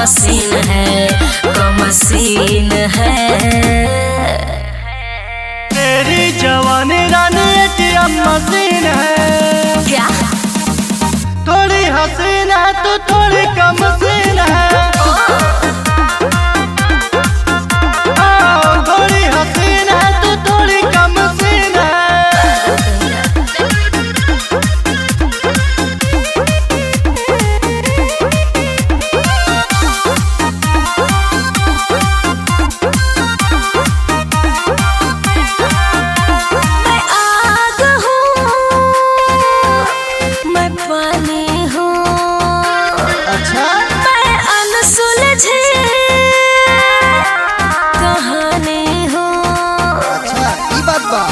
Machine है, कमसीन है। तेरी जवानी रानी ATM मशीन है। क्या? थोड़ी हसीन है तो थोड़ी कमसीन है। थोड़ी हसीन है तो थोड़ी कमसीन है। अच्छा, मैं अनसुलझी कहानी हूँ। अच्छा ये बात बा।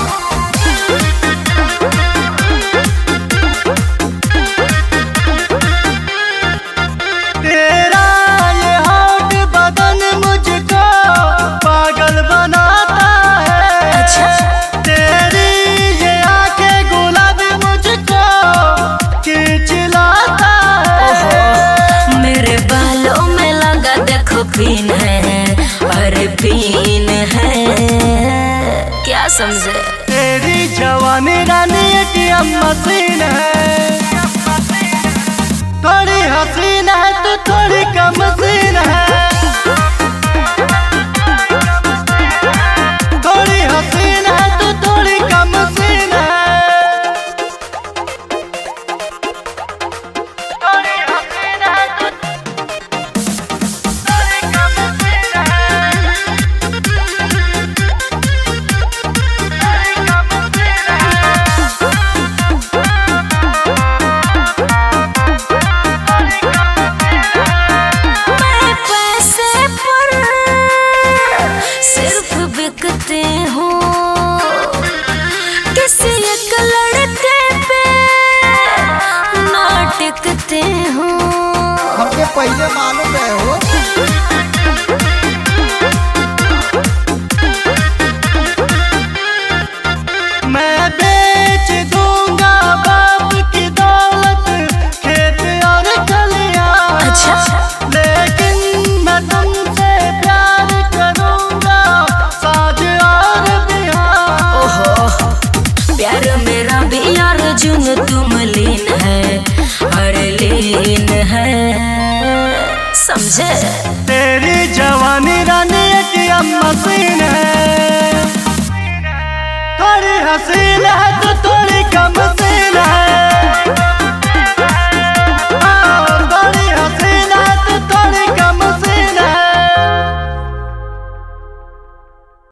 तेरा ये हॉट बदन मुझको पागल बनाता है। अच्छा। तेरी ये आंखें गुलाबी मुझको खींच लाता है। मेरे बालों में लगा देखो पिन है, अरे पिन है। क्या समझे? तेरी जवानी रानी ATM मशीन है। थोड़ी हसीन है तो थोड़ी कमसीन है। थोड़ी हसीन है तो थोड़ी कमसीन है। थोड़ी हसीन है तो थोड़ी कमसीन है। मैं पैसे पर सिर्फ बिकते हूँ, किसी एक लड़के पे ना टिकते हूँ। हमके पहले मालूम है हो। मैं बेच दूंगा बाप की दौलत, खेत और कलियां। अच्छा। लेकिन मैं तुमसे प्यार करूंगा साज और बिहार। ओहो, प्यार मेरा भी अर्जुन तुम लीन है, हर लीन है। समझे? तेरी जवानी रानी ATM मशीन है। थोड़ी हसीन है तो थोड़ी कम